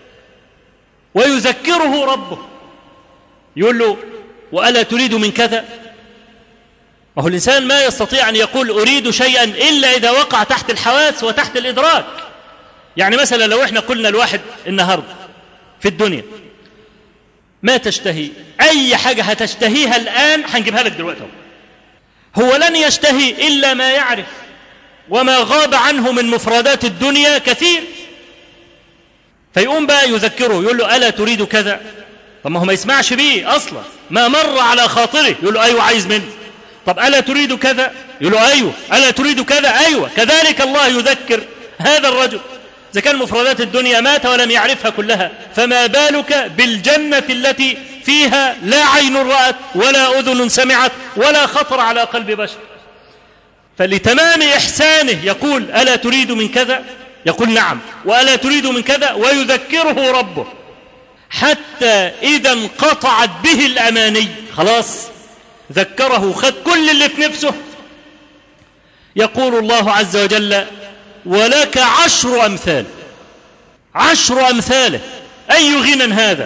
ويذكره ربه، يقول له: وألا تريد من كذا؟ وهو الإنسان ما يستطيع أن يقول أريد شيئا إلا إذا وقع تحت الحواس وتحت الإدراك. يعني مثلا لو إحنا قلنا الواحد النهاردة في الدنيا: ما تشتهي؟ أي حاجة هتشتهيها الآن هنجيبها لك دلوقتي. هو لن يشتهي إلا ما يعرف، وما غاب عنه من مفردات الدنيا كثير. فيقوم بقى يذكره، يقول له: ألا تريد كذا؟ طب ما هو ما يسمعش بيه أصلا، ما مر على خاطره. يقول له: أيوة عايز منه. طب ألا تريد كذا؟ يقول له: أيوة. ألا تريد كذا؟ أيوة. كذلك الله يذكر هذا الرجل. إذا كان مفردات الدنيا مات ولم يعرفها كلها، فما بالك بالجنة التي فيها لا عين رأت ولا أذن سمعت ولا خطر على قلب بشر. فلتمام إحسانه يقول: ألا تريد من كذا؟ يقول: نعم. وألا تريد من كذا؟ ويذكره ربه، حتى إذا انقطعت به الأماني، خلاص ذكره، خد كل اللي في نفسه. يقول الله عز وجل: ولك 10 أمثال. 10 أمثاله. أي غنى هذا؟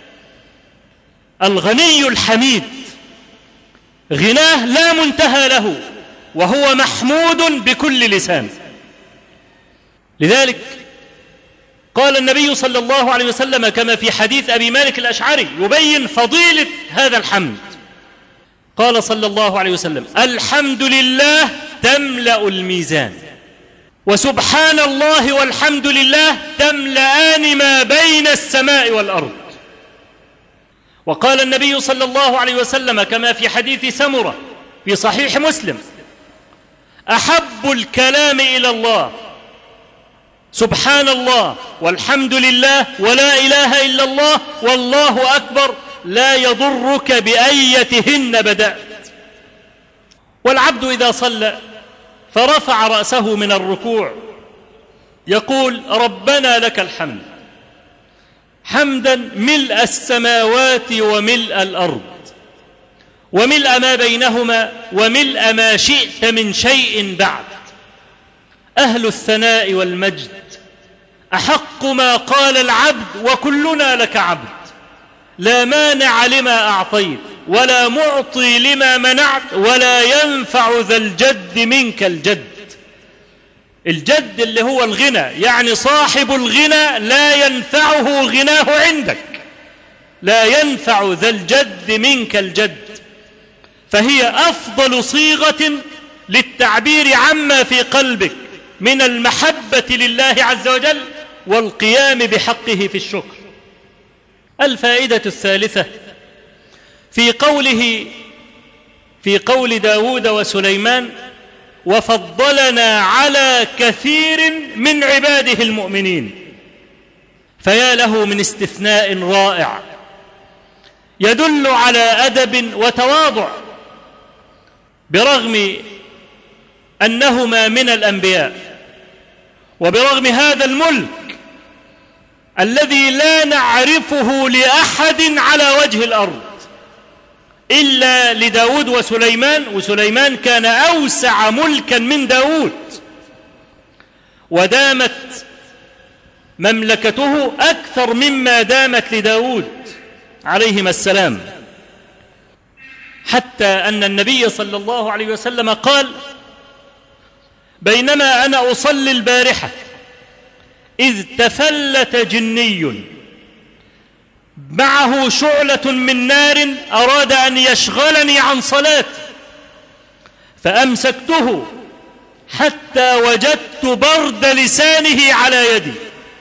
الغني الحميد غناه لا منتهى له، وهو محمود بكل لسان. لذلك قال النبي صلى الله عليه وسلم كما في حديث أبي مالك الأشعري يبين فضيلة هذا الحمد، قال صلى الله عليه وسلم: الحمد لله تملأ الميزان، وسبحان الله والحمد لله تملأان ما بين السماء والأرض. وقال النبي صلى الله عليه وسلم كما في حديث سمرة في صحيح مسلم: أحب الكلام إلى الله سبحان الله والحمد لله ولا إله إلا الله والله أكبر، لا يضرك بأيتهن بدأت. والعبد إذا صلى فرفع رأسه من الركوع يقول: ربنا لك الحمد حمدا ملء السماوات وملء الأرض وملء ما بينهما وملء ما شئت من شيء بعد، أهل الثناء والمجد، أحق ما قال العبد وكلنا لك عبد، لا مانع لما أعطيت ولا معطي لما منعت ولا ينفع ذا الجد منك الجد. الجد اللي هو الغنى، يعني صاحب الغنى لا ينفعه غناه عندك، لا ينفع ذا الجد منك الجد. فهي أفضل صيغة للتعبير عما في قلبك من المحبة لله عز وجل والقيام بحقه في الشكر. الفائدة الثالثة في قول داود وسليمان: وفضلنا على كثير من عباده المؤمنين. فيا له من استثناء رائع يدل على أدب وتواضع، برغم أنهما من الأنبياء، وبرغم هذا الملك الذي لا نعرفه لأحد على وجه الأرض إلا لداود وسليمان، وسليمان كان أوسع ملكا من داود، ودامت مملكته أكثر مما دامت لداود عليهما السلام، حتى أن النبي صلى الله عليه وسلم قال: بينما أنا أصلي البارحة إذ تفلت جني معه شعلة من نار أراد أن يشغلني عن صلاتي، فأمسكته حتى وجدت برد لسانه على يدي،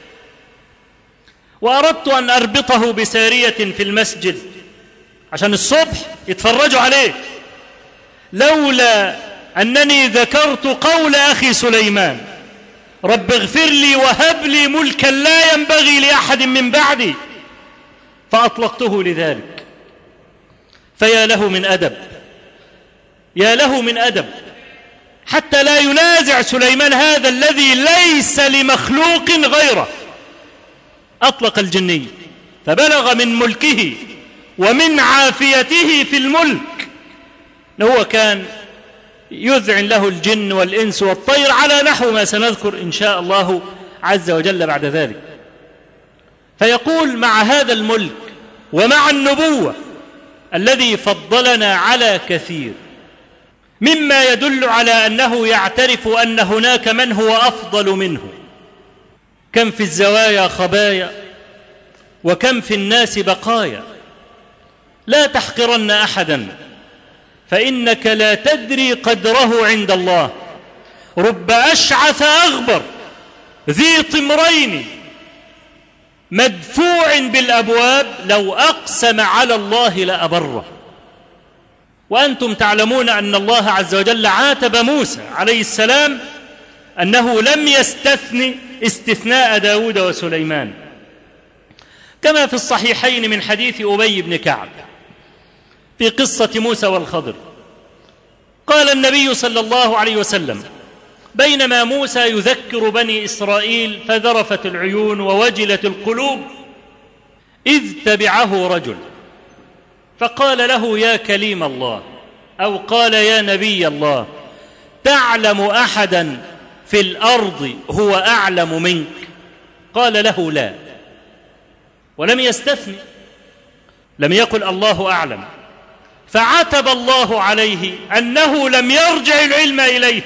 وأردت أن أربطه بسارية في المسجد عشان الصبح يتفرجوا عليه، لولا أنني ذكرت قول أخي سليمان: رب اغفر لي وهب لي ملكا لا ينبغي لأحد من بعدي، فأطلقته لذلك. فيا له من أدب، يا له من أدب، حتى لا ينازع سليمان هذا الذي ليس لمخلوق غيره. أطلق الجني فبلغ من ملكه ومن عافيته في الملك، هو كان يذعن له الجن والإنس والطير على نحو ما سنذكر إن شاء الله عز وجل بعد ذلك. فيقول: مع هذا الملك ومع النبوة الذي فضلنا على كثير، مما يدل على أنه يعترف أن هناك من هو أفضل منه. كم في الزوايا خبايا وكم في الناس بقايا، لا تحقرن أحدا فإنك لا تدري قدره عند الله. رب أشعث أغبر ذي طمرين مدفوع بالأبواب لو أقسم على الله لأبره. وأنتم تعلمون أن الله عز وجل عاتب موسى عليه السلام أنه لم يستثني استثناء داود وسليمان، كما في الصحيحين من حديث أبي بن كعب في قصة موسى والخضر. قال النبي صلى الله عليه وسلم: بينما موسى يذكر بني إسرائيل فذرفت العيون ووجلت القلوب، إذ تبعه رجل فقال له: يا كليم الله، أو قال: يا نبي الله، تعلم أحدا في الأرض هو أعلم منك؟ قال له: لا. ولم يستثني، لم يقل الله أعلم، فعتب الله عليه أنه لم يرجع العلم إليه.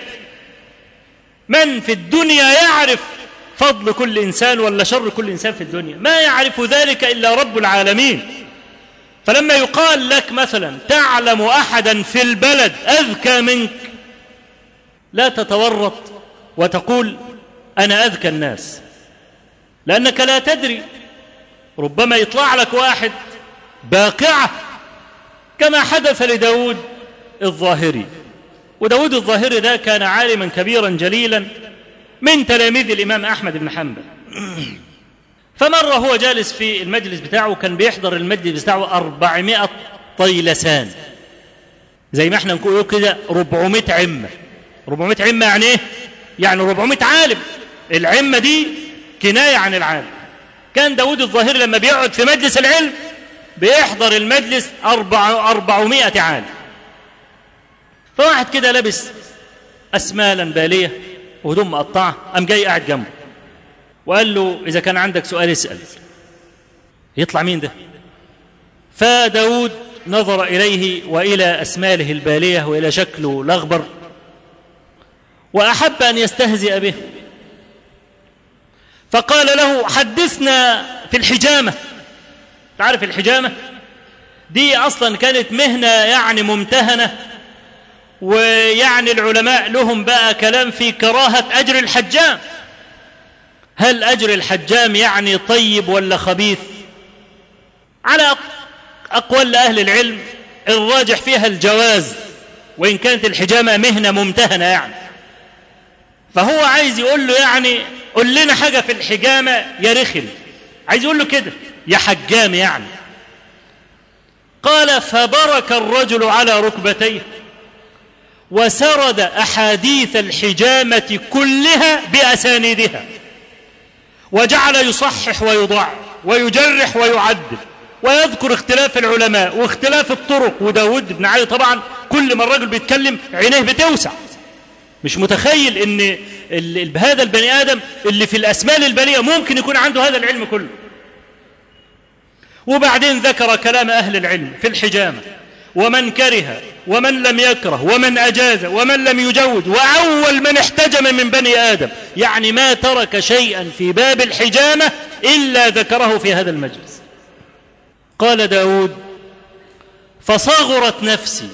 من في الدنيا يعرف فضل كل إنسان ولا شر كل إنسان في الدنيا؟ ما يعرف ذلك إلا رب العالمين. فلما يقال لك مثلا: تعلم أحدا في البلد أذكى منك، لا تتورط وتقول أنا أذكى الناس، لأنك لا تدري، ربما يطلع لك واحد باقعة كما حدث لداود الظاهري. وداود الظاهري ده كان عالما كبيرا جليلا من تلاميذ الإمام أحمد بن حنبل. فمرة هو جالس في المجلس بتاعه، كان بيحضر المجلس بتاعه 400 طيلسان، زي ما احنا نقول كده 400 عمة. 400 عمة يعني ايه؟ يعني 400 عالم. العمة دي كناية عن العالم. كان داود الظاهري لما بيقعد في مجلس العلم بيحضر المجلس 400 عالم. فواحد كده لابس أسمالا بالية وهدوم مقطعة قام جاي قاعد جنبه وقال له: إذا كان عندك سؤال اسأل. يطلع مين ده؟ فداود نظر إليه وإلى أسماله البالية وإلى شكله الأغبر، وأحب أن يستهزئ به، فقال له: حدثنا في الحجامة. تعرف الحجامة دي أصلا كانت مهنة يعني ممتهنة، ويعني العلماء لهم بقى كلام في كراهة أجر الحجام. هل أجر الحجام يعني طيب ولا خبيث؟ على أقوال أهل العلم الراجح فيها الجواز، وإن كانت الحجامة مهنة ممتهنة يعني. فهو عايز يقول له يعني قل لنا حاجة في الحجامة يا رخل، عايز يقول له كده يا حجام يعني. قال: فبرك الرجل على ركبتيه وسرد أحاديث الحجامة كلها بأسانيدها، وجعل يصحح ويضع ويجرح ويعدل ويذكر اختلاف العلماء واختلاف الطرق. وداود بن علي طبعا كل ما الرجل بيتكلم عينيه بتوسع، مش متخيل ان هذا البني آدم اللي في الأسمال البالية ممكن يكون عنده هذا العلم كله. وبعدين ذكر كلام أهل العلم في الحجامة ومن كره ومن لم يكره ومن أجاز ومن لم يجوز، وأول من احتجم من بني آدم، يعني ما ترك شيئا في باب الحجامة إلا ذكره في هذا المجلس. قال داود: فصغرت نفسي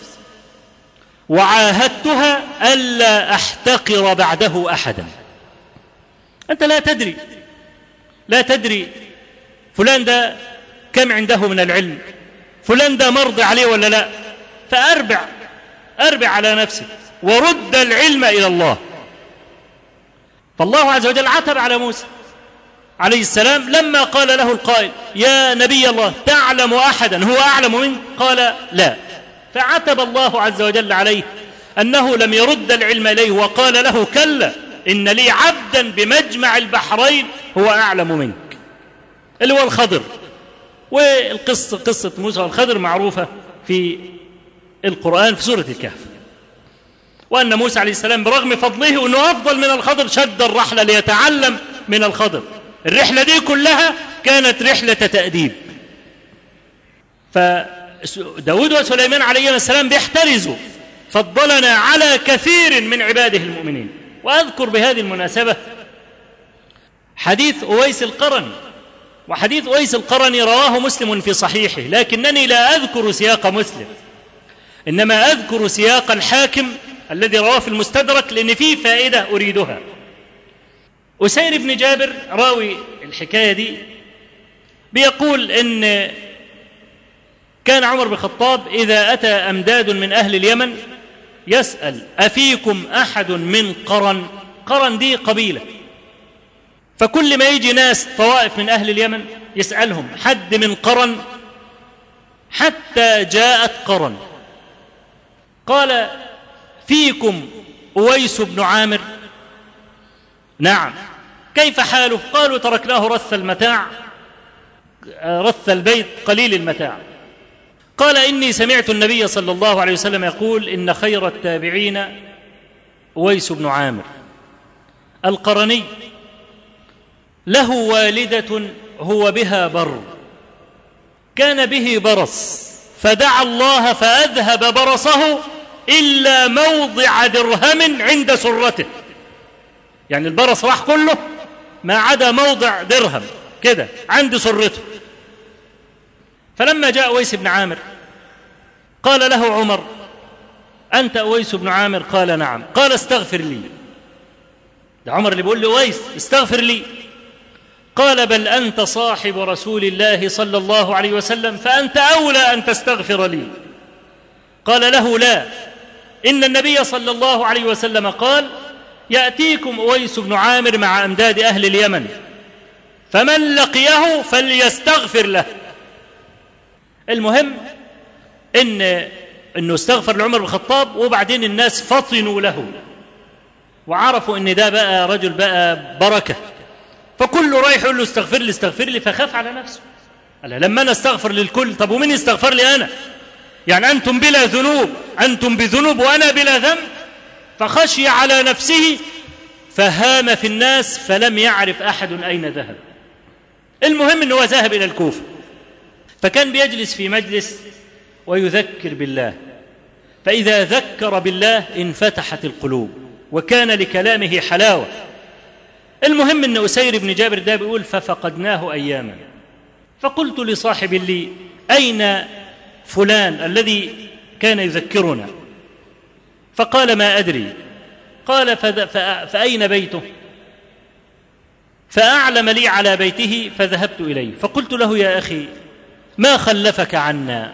وعاهدتها ألا أحتقر بعده أحدا. أنت لا تدري فلان ده كم عنده من العلم، فلان ده مرضي عليه ولا لا، فأربع على نفسك ورد العلم إلى الله. فالله عز وجل عتب على موسى عليه السلام لما قال له القائل: يا نبي الله تعلم أحدا هو أعلم منك؟ قال: لا. فعتب الله عز وجل عليه أنه لم يرد العلم إليه، وقال له: كلا إن لي عبدا بمجمع البحرين هو أعلم منك، اللي هو الخضر. قصة موسى والخضر معروفة في القرآن في سورة الكهف، وأن موسى عليه السلام برغم فضله أنه أفضل من الخضر شد الرحلة ليتعلم من الخضر. الرحلة دي كلها كانت رحلة تأديب. فداود وسليمان عليه السلام بيحترزوا، فضلنا على كثير من عباده المؤمنين. وأذكر بهذه المناسبة حديث أويس القرني، وحديث أويس القرني رواه مسلم في صحيحه، لكنني لا أذكر سياق مسلم، إنما أذكر سياق الحاكم الذي رواه في المستدرك، لأن فيه فائدة أريدها. أسير بن جابر راوي الحكاية دي بيقول إن كان عمر بن الخطاب إذا أتى أمداد من أهل اليمن يسأل: أفيكم أحد من قرن؟ قرن دي قبيلة، فكل ما يجي ناس طوائف من أهل اليمن يسألهم: حد من قرن؟ حتى جاءت قرن. قال: فيكم أويس بن عامر؟ نعم. كيف حاله؟ قالوا: تركناه رث البيت قليل المتاع. قال: إني سمعت النبي صلى الله عليه وسلم يقول: إن خير التابعين أويس بن عامر القرني، له والدة هو بها بر، كان به برص، فدعا الله فأذهب برصه إلا موضع درهم عند سرته. يعني البرص راح كله ما عدا موضع درهم كده عند سرته. فلما جاء أويس بن عامر قال له عمر: أنت أويس بن عامر؟ قال: نعم. قال: استغفر لي. ده عمر اللي بيقول له: أويس استغفر لي. قال: بل أنت صاحب رسول الله صلى الله عليه وسلم، فأنت أولى أن تستغفر لي. قال له: لا، إن النبي صلى الله عليه وسلم قال: يأتيكم أويس بن عامر مع أمداد أهل اليمن، فمن لقيه فليستغفر له. المهم إنه استغفر لعمر بن الخطاب، وبعدين الناس فطنوا له وعرفوا إن ده بقى رجل بقى بركة، فكله رايح يقول له: استغفر لي، فخاف على نفسه. قال: لما أنا استغفر للكل، طب ومين يستغفر لي أنا؟ يعني أنتم بلا ذنوب، أنتم بذنوب وأنا بلا ذنب. فخشي على نفسه فهام في الناس فلم يعرف أحد أين ذهب. المهم أنه ذهب إلى الكوفة، فكان بيجلس في مجلس ويذكر بالله، فإذا ذكر بالله انفتحت القلوب وكان لكلامه حلاوة. المهم أن أسير بن جابر ده بيقول: ففقدناه أياما، فقلت لصاحب لي: أين فلان الذي كان يذكرنا؟ فقال: ما أدري. قال: فأين بيته؟ فأعلم لي على بيته، فذهبت إليه فقلت له: يا أخي ما خلفك عنا؟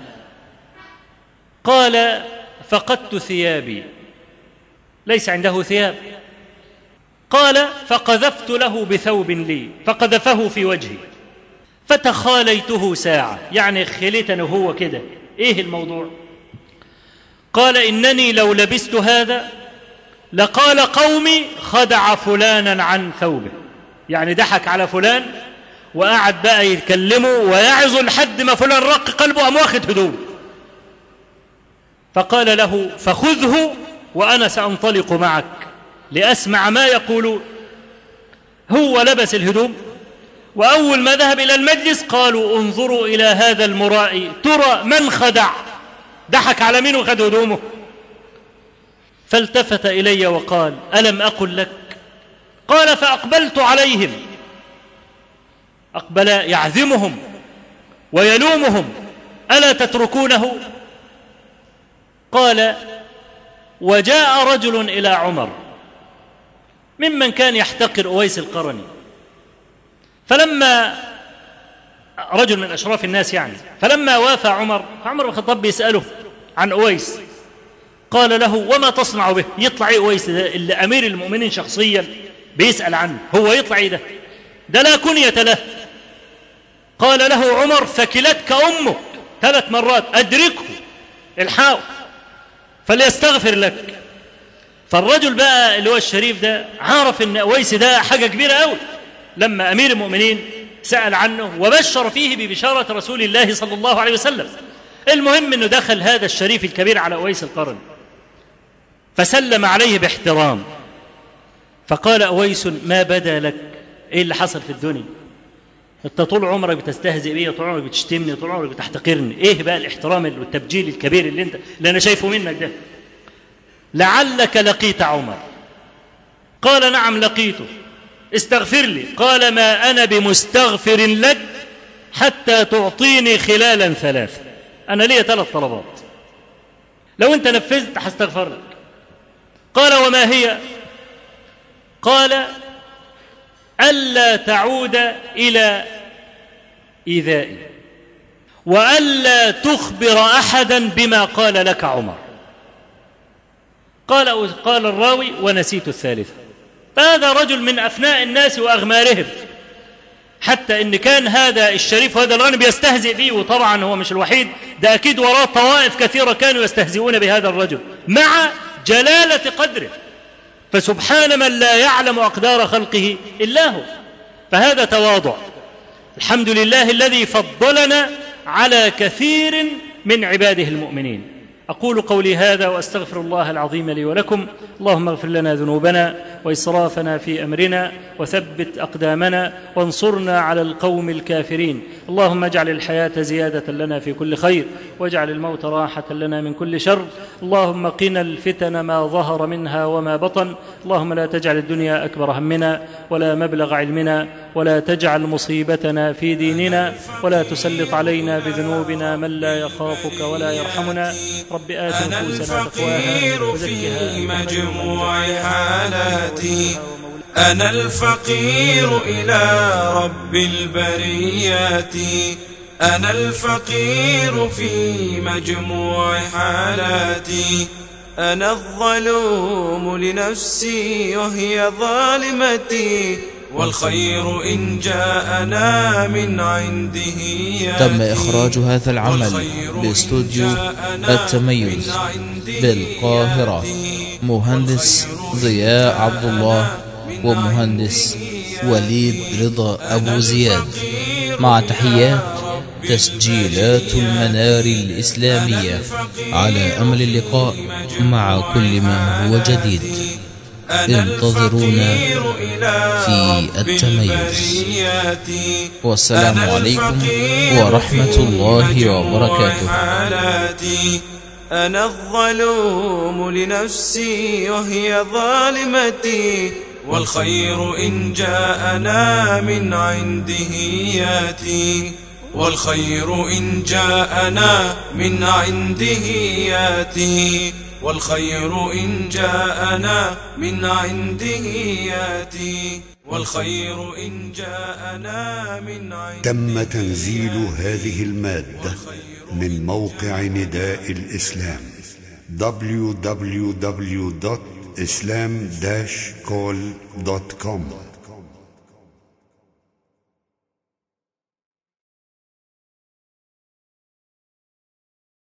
قال: فقدت ثيابي، ليس عنده ثياب. قال: فقذفت له بثوب لي، فقذفه في وجهي، فتخاليته ساعة، يعني خليتني هو كده. إيه الموضوع؟ قال: إنني لو لبست هذا لقال قومي: خدع فلانا عن ثوبه، يعني ضحك على فلان وقعد بقى يتكلمه ويعظ لحد ما فلان رق قلبه قام واخد هدوم. فقال له: فخذه وأنا سأنطلق معك لأسمع ما يقولون. هو لبس الهدوم، وأول ما ذهب إلى المجلس قالوا: انظروا إلى هذا المرائي، ترى من خدع. ضحك على مين وخد هدومه؟ فالتفت إلي وقال: ألم أقل لك؟ قال: فأقبلت عليهم، أقبل يعذمهم ويلومهم: ألا تتركونه؟ قال: وجاء رجل إلى عمر ممن كان يحتقر أويس القرني، فلما رجل من أشراف الناس يعني، فلما وافى عمر بن الخطاب بيسأله عن أويس، قال له: وما تصنع به؟ يطلع إيه أويس ده اللي أمير المؤمنين شخصيا بيسأل عنه؟ هو يطلع إيه ده لا كنية له. قال له عمر: فكلتك أمك 3 مرات، أدركه الحاو فليستغفر لك. فالرجل بقى اللي هو الشريف ده عارف ان أويس ده حاجة كبيرة قوي، لما أمير المؤمنين سأل عنه وبشر فيه ببشارة رسول الله صلى الله عليه وسلم. المهم انه دخل هذا الشريف الكبير على أويس القرني فسلم عليه باحترام، فقال أويس: ما بدا لك؟ ايه اللي حصل في الدنيا؟ انت طول عمرك بتستهزئ بي، طول عمرك بتشتمني، طول عمرك بتحتقرني، ايه بقى الاحترام والتبجيل الكبير اللي انا شايفه منك ده؟ لعلك لقيت عمر. قال: نعم لقيته. استغفر لي. قال: ما أنا بمستغفر لك حتى تعطيني خلالا 3. أنا لي 3 طلبات، لو أنت نفذت هستغفر لك. قال: وما هي؟ قال: ألا تعود إلى إيذائي، وألا تخبر أحدا بما قال لك عمر. قال الراوي: ونسيت الثالثة. فهذا رجل من أفناء الناس وأغمارهم، حتى إن كان هذا الشريف وهذا الغني بيستهزئ به، وطبعا هو مش الوحيد، ده أكيد وراه طوائف كثيرة كانوا يستهزئون بهذا الرجل مع جلالة قدره، فسبحان من لا يعلم أقدار خلقه إلا هو. فهذا تواضع. الحمد لله الذي فضلنا على كثير من عباده المؤمنين. أقول قولي هذا وأستغفر الله العظيم لي ولكم. اللهم اغفر لنا ذنوبنا وإسرافنا في أمرنا وثبت أقدامنا وانصرنا على القوم الكافرين. اللهم اجعل الحياة زيادة لنا في كل خير، واجعل الموت راحة لنا من كل شر. اللهم قنا الفتن ما ظهر منها وما بطن. اللهم لا تجعل الدنيا أكبر همنا ولا مبلغ علمنا، ولا تجعل مصيبتنا في ديننا، ولا تسلط علينا بذنوبنا من لا يخافك ولا يرحمنا. رب آت نفوسنا تقواها وزكها مجموع حالاتي. أنا الفقير إلى رب البريات، أنا الفقير في مجموع حالاتي. أنا الظلوم لنفسي وهي ظالمتي، والخير إن جاءنا من عنده ياتي. تم إخراج هذا العمل باستوديو التميز بالقاهرة، مهندس ضياء عبد الله ومهندس وليد رضا أبو زياد، مع تحيات تسجيلات المنار الإسلامية، على أمل اللقاء مع كل ما هو جديد. انتظرونا في التميز، والسلام عليكم ورحمة الله وبركاته. أنا الظلوم لنفسي وهي ظالمتي، والخير إن جاءنا من عنده ياتي، والخير إن جاءنا من عنده ياتي، والخير إن جاءنا من عنده ياتي، والخير إن جاءنا من عنده. تم تنزيل هذه المادة من موقع نداء الإسلام www.islam-call.com